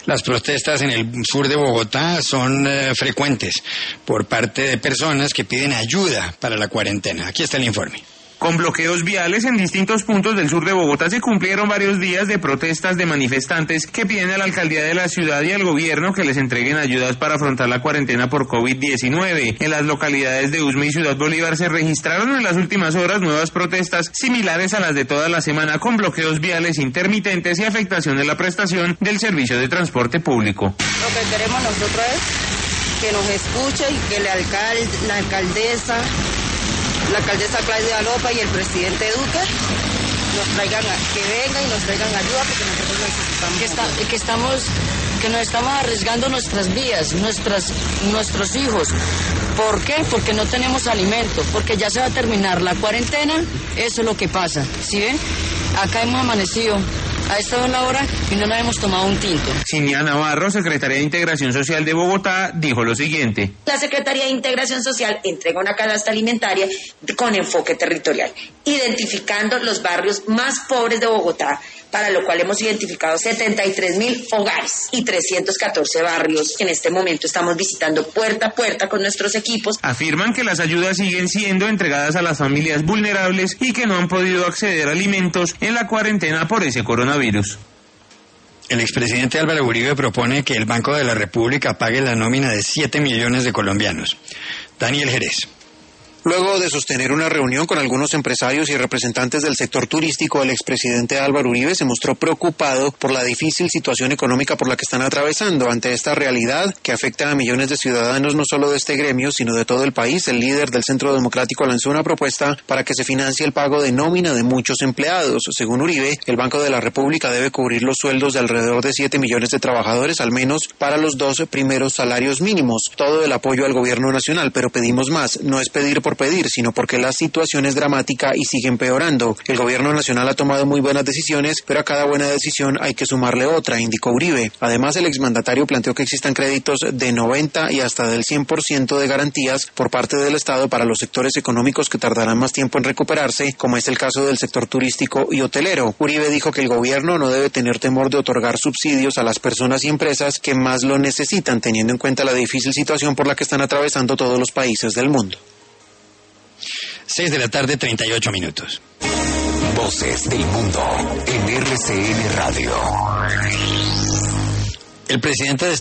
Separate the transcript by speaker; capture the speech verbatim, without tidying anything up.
Speaker 1: Las protestas en el sur de Bogotá son eh, frecuentes por parte de personas que piden ayuda para la cuarentena. Aquí está el informe.
Speaker 2: Con bloqueos viales en distintos puntos del sur de Bogotá se cumplieron varios días de protestas de manifestantes que piden a la alcaldía de la ciudad y al gobierno que les entreguen ayudas para afrontar la cuarentena por COVID diecinueve. En las localidades de Usme y Ciudad Bolívar se registraron en las últimas horas nuevas protestas similares a las de toda la semana, con bloqueos viales intermitentes y afectación de la prestación del servicio de transporte público.
Speaker 3: Lo que queremos nosotros es que nos escuche y que el alcalde, la alcaldesa, la alcaldesa Claudia López y el presidente Duque nos traigan, que vengan y nos traigan ayuda porque nosotros necesitamos.
Speaker 4: Que, está, que estamos, que nos estamos arriesgando nuestras vidas, nuestras, nuestros hijos. ¿Por qué? Porque no tenemos alimento, porque ya se va a terminar la cuarentena, eso es lo que pasa, ¿sí ven? Acá hemos amanecido a esta es la hora y no nos hemos tomado un tinto.
Speaker 2: Cinia Navarro, secretaria de Integración Social de Bogotá, dijo lo siguiente.
Speaker 5: La Secretaría de Integración Social entrega una canasta alimentaria con enfoque territorial, identificando los barrios más pobres de Bogotá, para lo cual hemos identificado setenta y tres mil hogares y trescientos catorce barrios. En este momento estamos visitando puerta a puerta con nuestros equipos.
Speaker 2: Afirman que las ayudas siguen siendo entregadas a las familias vulnerables y que no han podido acceder a alimentos en la cuarentena por ese coronavirus.
Speaker 1: El expresidente Álvaro Uribe propone que el Banco de la República pague la nómina de siete millones de colombianos. Daniel Jerez.
Speaker 6: Luego de sostener una reunión con algunos empresarios y representantes del sector turístico, el expresidente Álvaro Uribe se mostró preocupado por la difícil situación económica por la que están atravesando. Ante esta realidad que afecta a millones de ciudadanos no solo de este gremio, sino de todo el país, el líder del Centro Democrático lanzó una propuesta para que se financie el pago de nómina de muchos empleados. Según Uribe, el Banco de la República debe cubrir los sueldos de alrededor de siete millones de trabajadores, al menos para los dos primeros salarios mínimos. Todo el apoyo al gobierno nacional, pero pedimos más. No es pedir por pedir, sino porque la situación es dramática y sigue empeorando. El gobierno nacional ha tomado muy buenas decisiones, pero a cada buena decisión hay que sumarle otra, indicó Uribe. Además, el exmandatario planteó que existan créditos de noventa y hasta del cien por ciento de garantías por parte del Estado para los sectores económicos que tardarán más tiempo en recuperarse, como es el caso del sector turístico y hotelero. Uribe dijo que el gobierno no debe tener temor de otorgar subsidios a las personas y empresas que más lo necesitan, teniendo en cuenta la difícil situación por la que están atravesando todos los países del mundo.
Speaker 1: seis de la tarde, treinta y ocho minutos.
Speaker 7: Voces del mundo en R C N Radio.
Speaker 1: El presidente de